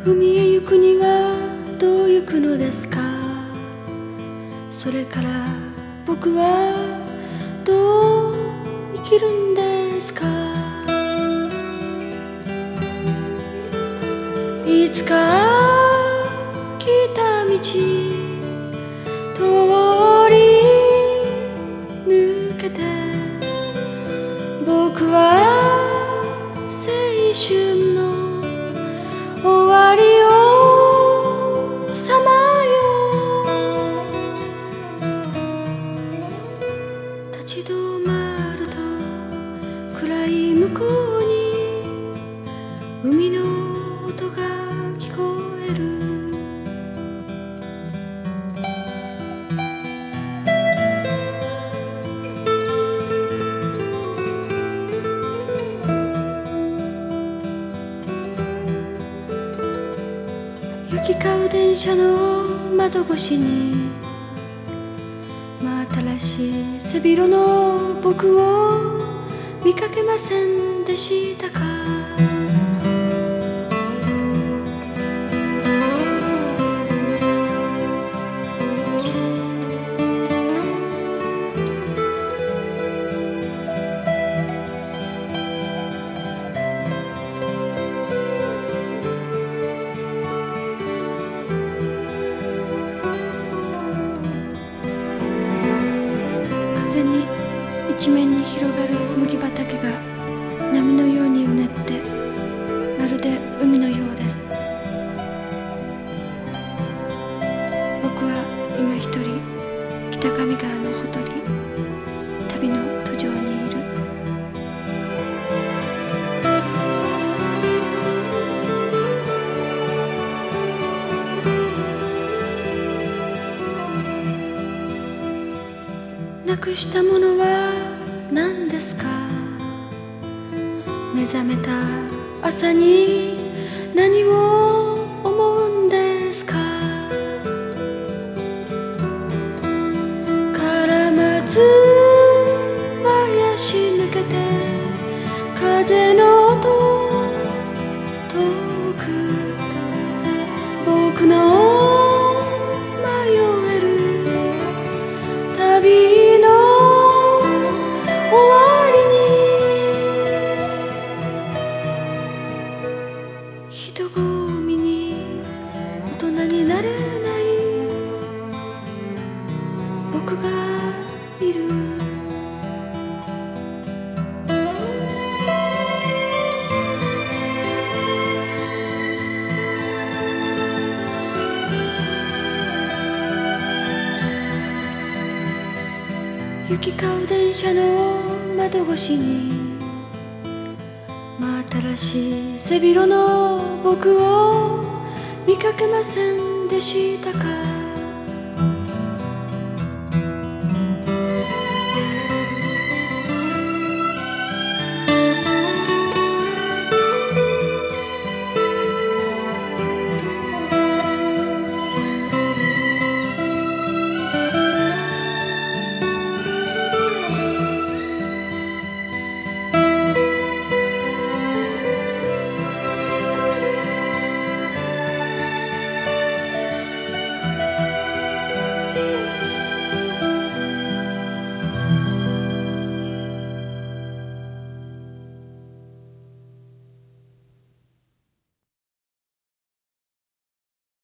海へ行くにはどう行くのですか。それから僕はどう生きるんですか。いつか来た道通り抜けて、僕は青春の終わりをさまよう。立ち止まると暗い向こうに海の音が聞こえる。行き交う電車の窓越しに真新しい背広の僕を見かけませんでしたか。風に一面に広がる麦畑が波のようにうねってまるで海のようです。僕は今一人北上川のほとり、旅の途上にいる。なくしたものは何ですか。目覚めた朝に何を思うんですか。カラマツ林抜けて風の音遠く、僕の迷える旅の終わりに、人混みに大人になれない僕がいる。行き交う電車の窓越しに真新しい背広の僕を見かけませんでしたか。